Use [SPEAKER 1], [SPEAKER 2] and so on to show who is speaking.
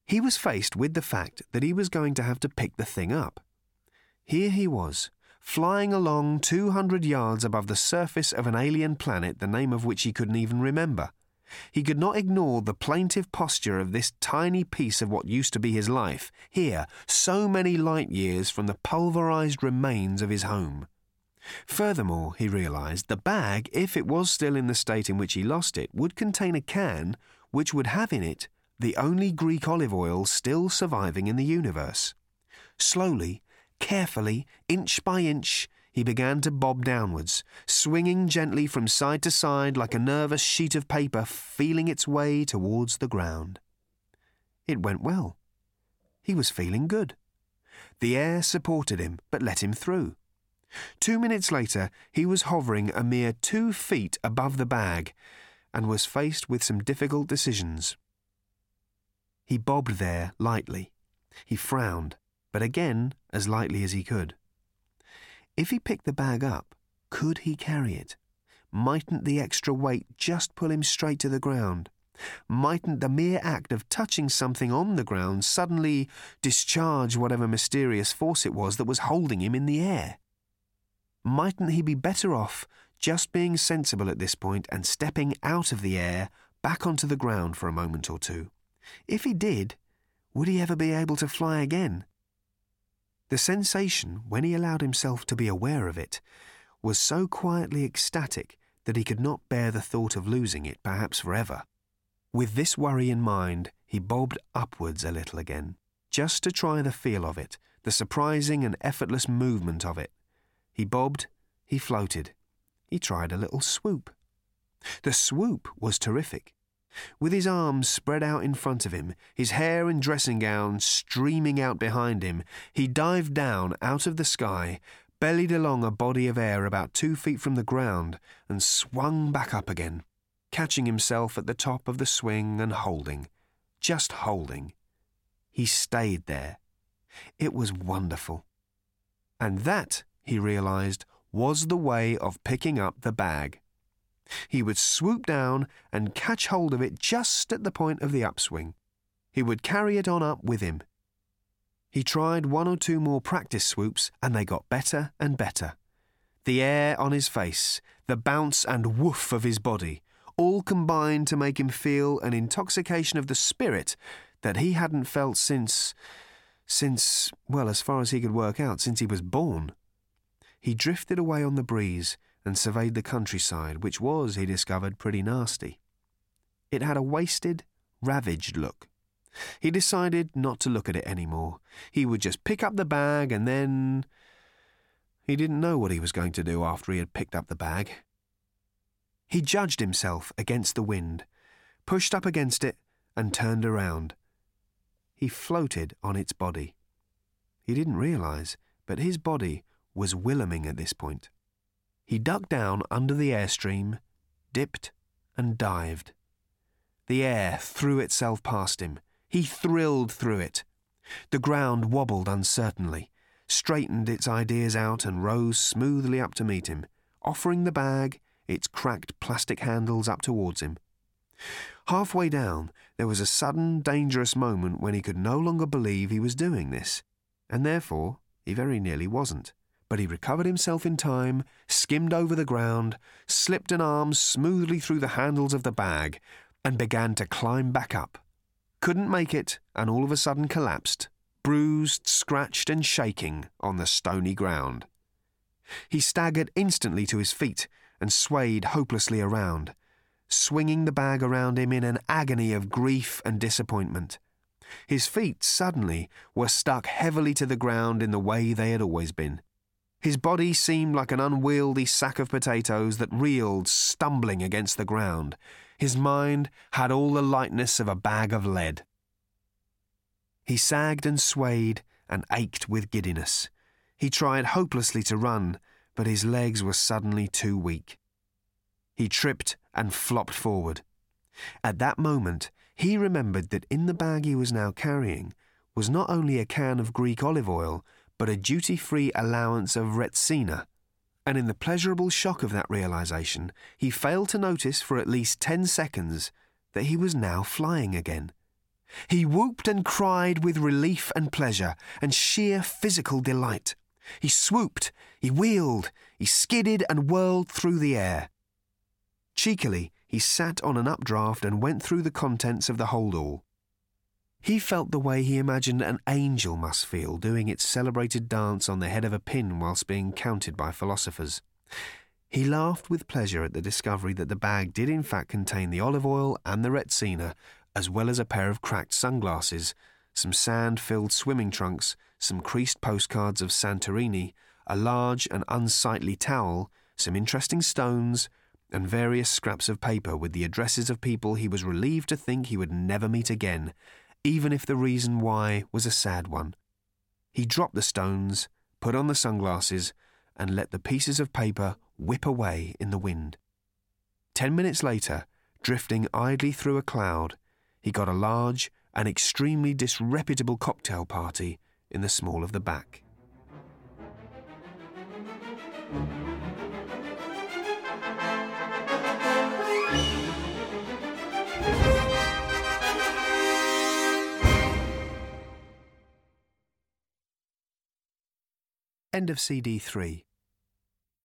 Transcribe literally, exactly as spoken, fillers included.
[SPEAKER 1] He was faced with the fact that he was going to have to pick the thing up. Here he was, flying along two hundred yards above the surface of an alien planet the name of which he couldn't even remember. He could not ignore the plaintive posture of this tiny piece of what used to be his life, here, so many light years from the pulverized remains of his home. Furthermore, he realized, the bag, if it was still in the state in which he lost it, would contain a can which would have in it the only Greek olive oil still surviving in the universe. Slowly, carefully, inch by inch, he began to bob downwards, swinging gently from side to side like a nervous sheet of paper feeling its way towards the ground. It went well. He was feeling good. The air supported him, but let him through. Two minutes later, he was hovering a mere two feet above the bag and was faced with some difficult decisions. He bobbed there lightly. He frowned, but again as lightly as he could. If he picked the bag up, could he carry it? Mightn't the extra weight just pull him straight to the ground? Mightn't the mere act of touching something on the ground suddenly discharge whatever mysterious force it was that was holding him in the air? Mightn't he be better off just being sensible at this point and stepping out of the air back onto the ground for a moment or two? If he did, would he ever be able to fly again? The sensation, when he allowed himself to be aware of it, was so quietly ecstatic that he could not bear the thought of losing it, perhaps forever. With this worry in mind, he bobbed upwards a little again, just to try the feel of it, the surprising and effortless movement of it. He bobbed, he floated. He tried a little swoop. The swoop was terrific. With his arms spread out in front of him, his hair and dressing gown streaming out behind him, he dived down out of the sky, bellied along a body of air about two feet from the ground, and swung back up again, catching himself at the top of the swing and holding, just holding. He stayed there. It was wonderful. And that, he realized, was the way of picking up the bag. He would swoop down and catch hold of it just at the point of the upswing. He would carry it on up with him. He tried one or two more practice swoops, and they got better and better. The air on his face, the bounce and woof of his body, all combined to make him feel an intoxication of the spirit that he hadn't felt since, since, well, as far as he could work out, since he was born. He drifted away on the breeze and surveyed the countryside, which was, he discovered, pretty nasty. It had a wasted, ravaged look. He decided not to look at it anymore. He would just pick up the bag and then... He didn't know what he was going to do after he had picked up the bag. He judged himself against the wind, pushed up against it, and turned around. He floated on its body. He didn't realize, but his body was willowing at this point. He ducked down under the airstream, dipped, and dived. The air threw itself past him. He thrilled through it. The ground wobbled uncertainly, straightened its ideas out and rose smoothly up to meet him, offering the bag, its cracked plastic handles up towards him. Halfway down, there was a sudden, dangerous moment when he could no longer believe he was doing this, and therefore he very nearly wasn't. But he recovered himself in time, skimmed over the ground, slipped an arm smoothly through the handles of the bag, and began to climb back up. Couldn't make it, and all of a sudden collapsed, bruised, scratched, and shaking on the stony ground. He staggered instantly to his feet and swayed hopelessly around, swinging the bag around him in an agony of grief and disappointment. His feet suddenly were stuck heavily to the ground in the way they had always been. His body seemed like an unwieldy sack of potatoes that reeled, stumbling against the ground. His mind had all the lightness of a bag of lead. He sagged and swayed and ached with giddiness. He tried hopelessly to run, but his legs were suddenly too weak. He tripped and flopped forward. At that moment, he remembered that in the bag he was now carrying was not only a can of Greek olive oil, but a duty-free allowance of Retsina, and in the pleasurable shock of that realization, he failed to notice for at least ten seconds that he was now flying again. He whooped and cried with relief and pleasure and sheer physical delight. He swooped, he wheeled, he skidded and whirled through the air. Cheekily, he sat on an updraft and went through the contents of the hold-all. He felt the way he imagined an angel must feel doing its celebrated dance on the head of a pin whilst being counted by philosophers. He laughed with pleasure at the discovery that the bag did in fact contain the olive oil and the Retsina, as well as a pair of cracked sunglasses, some sand-filled swimming trunks, some creased postcards of Santorini, a large and unsightly towel, some interesting stones, and various scraps of paper with the addresses of people he was relieved to think he would never meet again, even if the reason why was a sad one. He dropped the stones, put on the sunglasses, and let the pieces of paper whip away in the wind. Ten minutes later, drifting idly through a cloud, he got a large and extremely disreputable cocktail party in the small of the back. End of C D three.